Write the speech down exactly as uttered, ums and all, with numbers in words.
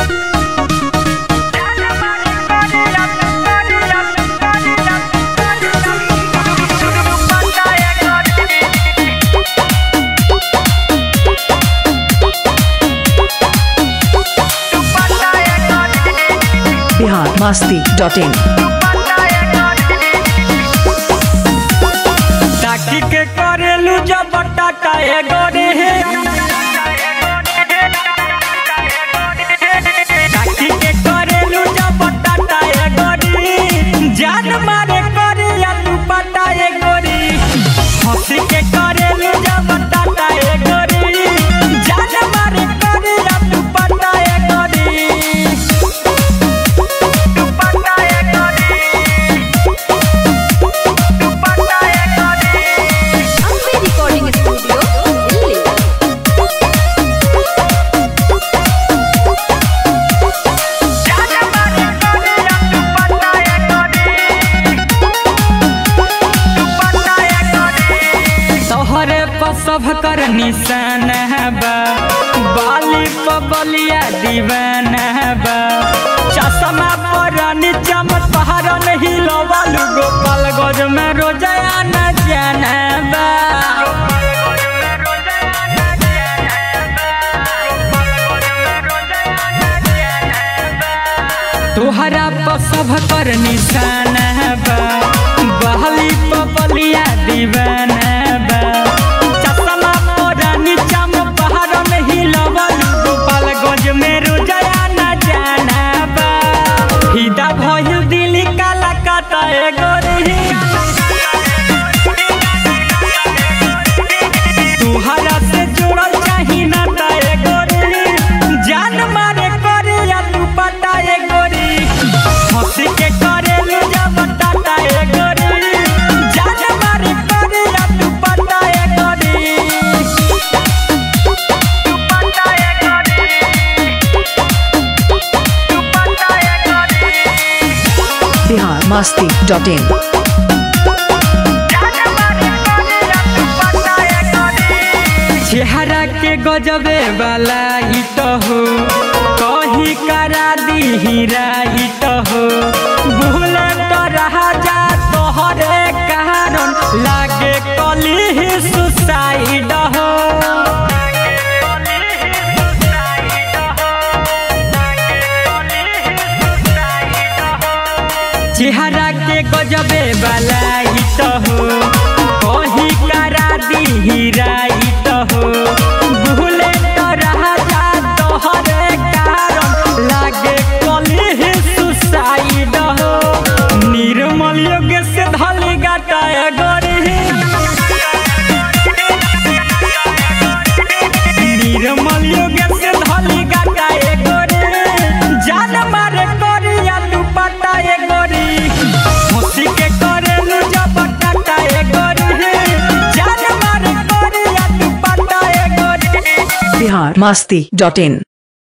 Bihar Masti dot in. ताकि के करेलू जब टाटा एगो रे ताकि के करेलू जब टाटा एगो रे जान मारे करे आलू पटा एगो रे हंसी के करेलू जब टाटा एगो रे जान मारे करे आलू पटा एगो रे सब कर निशान बा बाली पबलिया दीवाना बा चश्मा पर निचम पहाड़ नहीं लवालू गोपाल गज में रोजाया न जाना बा तोहरा पर सब कर निशान बा बाली पबलिया दीवाना बा में रोजाया न जाना बा हिदा भइल दिल्ली काला काटा एगो रे तुहरा से जोड़ल चाही ना ता एगो रे जान मारे करे आलू पटा एगो रे हंसी के करेलू जब टाटा एगो रे जान मारे करे आलू पटा एगो रे बिहार मस्ती डॉट इन। चेहरा के गजबे वाला हिट हो कहीं करा दी हीरा हिट हो भूले तो रहा जा तोहरे कारण लागे कली सुसाइड हो चेहरा के गजबे वाला हिट हो कहीं करा दी हीरा हिट हो भूले तो रहा जा तोहरे कारण लागे कली सुसाइड हो निर्मल योग्य से धली गाटा एगो रे निर्मल योग्य से धली गाटा एगो रे जान मारे करे आलू पटा एगो रे हंसी के करेलू जब टाटा एगो रे जान मारे करे आलू पटा एगो रे बिहार मस्ती डॉट इन।